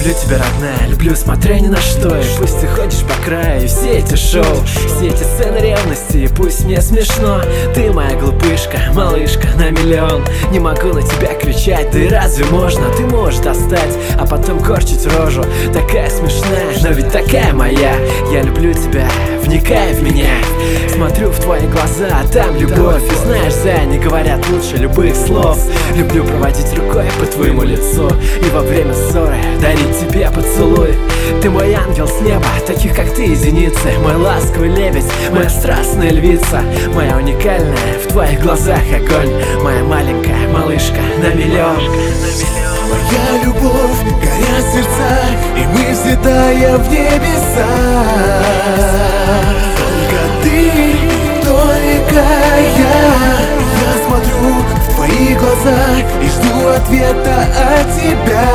люблю тебя, родная, люблю, смотря ни на что. И пусть ты ходишь по краю, и все эти шоу, все эти сцены ревности, и пусть мне смешно. Ты моя глупышка, малышка на миллион. Не могу на тебя кричать, да и разве можно? Ты можешь достать, а потом корчить рожу. Такая смешная, но ведь такая моя. Я люблю тебя, вникай в меня. Смотрю в твои глаза, а там любовь. И знаешь, зая, не говорят лучше любых слов. Люблю проводить рукой по твоему лицу и во время ссоры дарить тебе поцелуй. Ты мой ангел с неба, таких как ты единицы. Мой ласковый лебедь, моя страстная львица. Моя уникальная, в твоих глазах огонь. Моя маленькая малышка на миллион. Моя любовь, горят сердца, и мы взлетаем в небеса. Только ты, только я смотрю в твои глаза и жду ответа от тебя.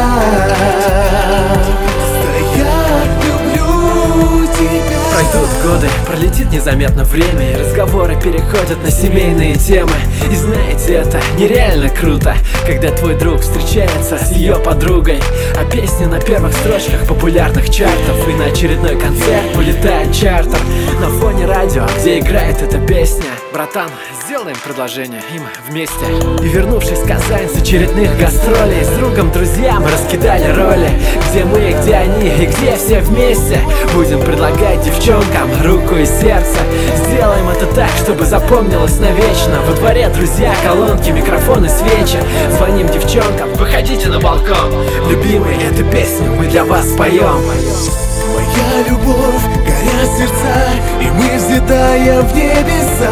Пройдут годы, пролетит незаметно время, и разговоры переходят на семейные темы. И знаете, это нереально круто, когда твой друг встречается с ее подругой, а песни на первых строчках популярных чартов. И на очередной концерт улетает чартер на фоне радио, где играет эта песня. Братан, сделаем предложение им вместе. И вернувшись в Казань с очередных гастролей, с другом, друзьям раскидали роли. Где мы, где они и где все вместе. Будем предлагать девчонкам руку и сердце. Сделаем это так, чтобы запомнилось навечно. Во дворе друзья, колонки, микрофоны, свечи. Звоним девчонкам, выходите на балкон. Любимые, эту песню мы для вас поем. Моя любовь, горят сердца, и мы взлетаем в небеса.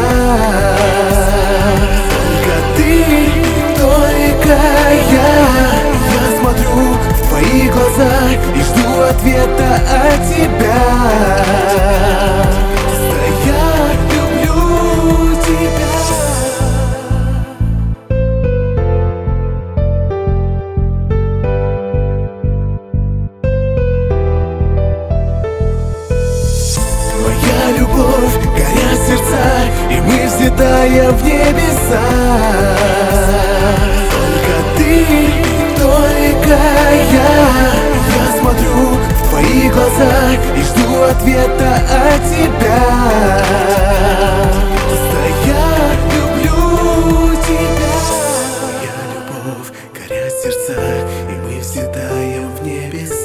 Только ты, только я смотрю в твои глаза и жду ответа от тебя. Я люблю тебя. Моя любовь, горят сердца, и мы взлетаем в небеса. Только ты, только я смотрю в твои глаза и жду ответа от тебя. Я люблю тебя. Моя любовь, горят сердца, и мы взлетаем в небеса.